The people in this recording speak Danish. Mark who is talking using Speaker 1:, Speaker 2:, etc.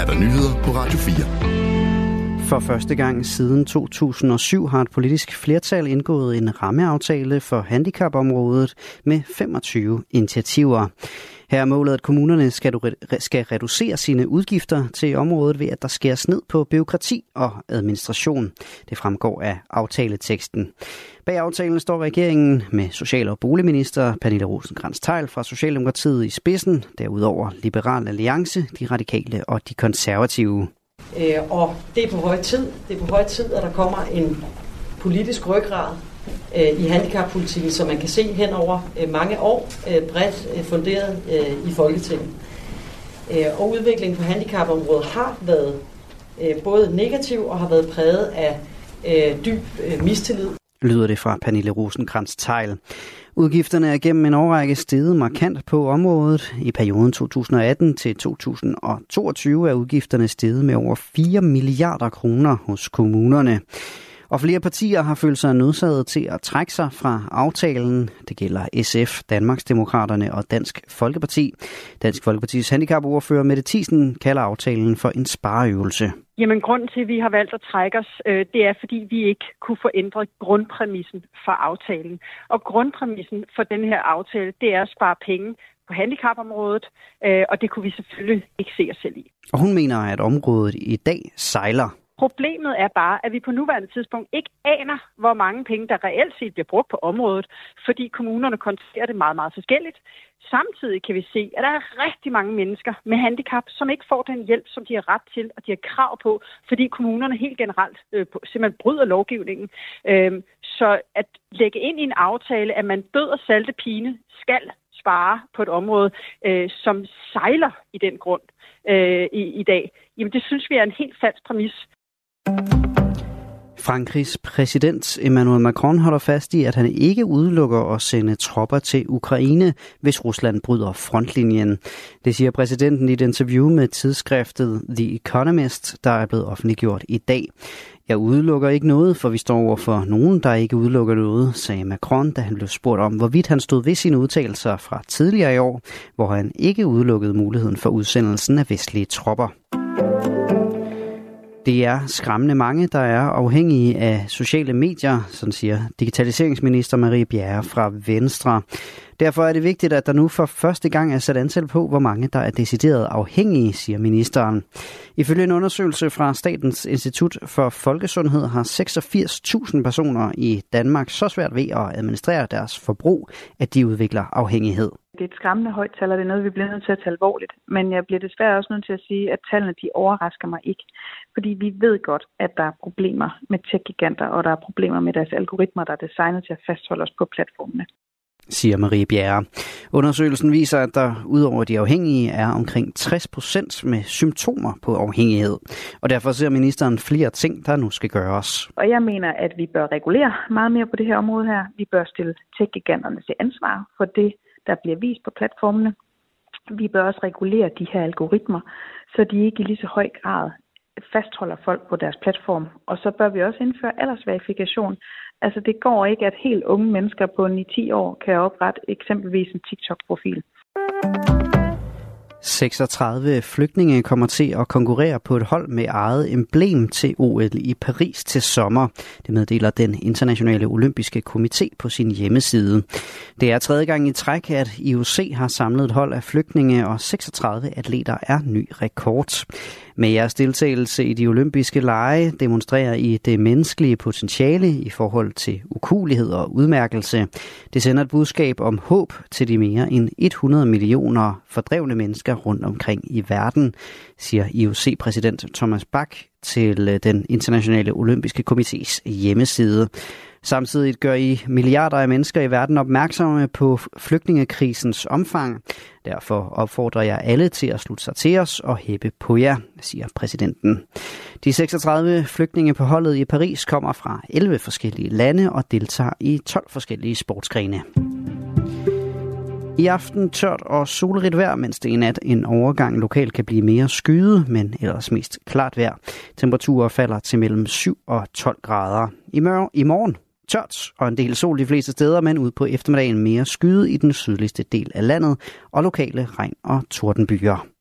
Speaker 1: der nyheder på Radio 4.
Speaker 2: For første gang siden 2007 har et politisk flertal indgået en rammeaftale for handicapområdet med 25 initiativer. Her er målet, at kommunerne skal reducere sine udgifter til området ved, at der skæres ned på bureaukrati og administration. Det fremgår af aftaleteksten. Bag aftalen står regeringen med social- og boligminister Pernille Rosenkrantz-Theil fra Socialdemokratiet i spidsen, derudover Liberal Alliance, de radikale og de konservative.
Speaker 3: Og det er på høje tid. Det er på høje tid, at der kommer en politisk ryggrad i handicappolitikken, som man kan se hen over mange år bredt funderet i Folketinget. Og udviklingen på handicapområdet har været både negativ og har været præget af dyb mistillid.
Speaker 2: Lyder det fra Pernille Rosenkrantz-Theil. Udgifterne er gennem en årrække steget markant på området. I perioden 2018 til 2022 er udgifterne steget med over 4 milliarder kroner hos kommunerne. Og flere partier har følt sig nødsaget til at trække sig fra aftalen. Det gælder SF, Danmarksdemokraterne og Dansk Folkeparti. Dansk Folkepartis handicapordfører Mette Thiesen kalder aftalen for en spareøvelse.
Speaker 4: Jamen, grunden til, at vi har valgt at trække os, det er, fordi vi ikke kunne få ændret grundpræmissen for aftalen. Og grundpræmissen for den her aftale, det er at spare penge på handicapområdet, og det kunne vi selvfølgelig ikke se os selv i.
Speaker 2: Og hun mener, at området i dag sejler.
Speaker 4: Problemet er bare, at vi på nuværende tidspunkt ikke aner, hvor mange penge, der reelt set bliver brugt på området, fordi kommunerne konstaterer det meget, meget forskelligt. Samtidig kan vi se, at der er rigtig mange mennesker med handicap, som ikke får den hjælp, som de har ret til, og de har krav på, fordi kommunerne helt generelt simpelthen bryder lovgivningen. Så at lægge ind i en aftale, at man død og salte pine skal spare på et område, som sejler i den grund i dag, jamen det synes vi er en helt falsk præmis.
Speaker 2: Frankrigs præsident Emmanuel Macron holder fast i, at han ikke udelukker at sende tropper til Ukraine, hvis Rusland bryder frontlinjen. Det siger præsidenten i et interview med tidsskriftet The Economist, der er blevet offentliggjort i dag. Jeg udelukker ikke noget, for vi står over for nogen, der ikke udelukker noget, sagde Macron, da han blev spurgt om, hvorvidt han stod ved sine udtalelser fra tidligere i år, hvor han ikke udelukkede muligheden for udsendelsen af vestlige tropper. Det er skræmmende mange, der er afhængige af sociale medier, sådan siger digitaliseringsminister Marie Bjerre fra Venstre. Derfor er det vigtigt, at der nu for første gang er sat antal på, hvor mange der er decideret afhængige, siger ministeren. Ifølge en undersøgelse fra Statens Institut for Folkesundhed har 86.000 personer i Danmark så svært ved at administrere deres forbrug, at de udvikler afhængighed.
Speaker 5: Det er et skræmmende højt tal, og det er noget, vi bliver nødt til at tage alvorligt. Men jeg bliver desværre også nødt til at sige, at tallene de overrasker mig ikke. Fordi vi ved godt, at der er problemer med tech-giganter, og der er problemer med deres algoritmer, der er designet til at fastholde os på platformene,
Speaker 2: siger Marie Bjerre. Undersøgelsen viser, at der udover de afhængige er omkring 60% med symptomer på afhængighed. Og derfor ser ministeren flere ting, der nu skal gøres.
Speaker 5: Og jeg mener, at vi bør regulere meget mere på det her område her. Vi bør stille tech-giganterne til ansvar for det, der bliver vist på platformene. Vi bør også regulere de her algoritmer, så de ikke i lige så høj grad fastholder folk på deres platform. Og så bør vi også indføre aldersverifikation. Altså det går ikke, at helt unge mennesker på 9-10 år kan oprette eksempelvis en TikTok-profil.
Speaker 2: 36 flygtninge kommer til at konkurrere på et hold med eget emblem til OL i Paris til sommer. Det meddeler den internationale olympiske komité på sin hjemmeside. Det er tredje gang i træk, at IOC har samlet et hold af flygtninge, og 36 atleter er ny rekord. Med jeres deltagelse i de olympiske lege demonstrerer I det menneskelige potentiale i forhold til ukuelighed og udmærkelse. Det sender et budskab om håb til de mere end 100 millioner fordrevne mennesker rundt omkring i verden, siger IOC-præsident Thomas Bach til den internationale olympiske komités hjemmeside. Samtidig gør I milliarder af mennesker i verden opmærksomme på flygtningekrisens omfang. Derfor opfordrer jeg alle til at slutte sig til os og hæppe på jer, siger præsidenten. De 36 flygtninge på holdet i Paris kommer fra 11 forskellige lande og deltager i 12 forskellige sportsgrene. I aften tørt og solrigt vejr, mens det i nat en overgang lokalt kan blive mere skyet, men ellers mest klart vejr. Temperaturer falder til mellem 7 og 12 grader. I morgen tørt og en del sol de fleste steder, men ud på eftermiddagen mere skyet i den sydligste del af landet og lokale regn- og tordenbyger.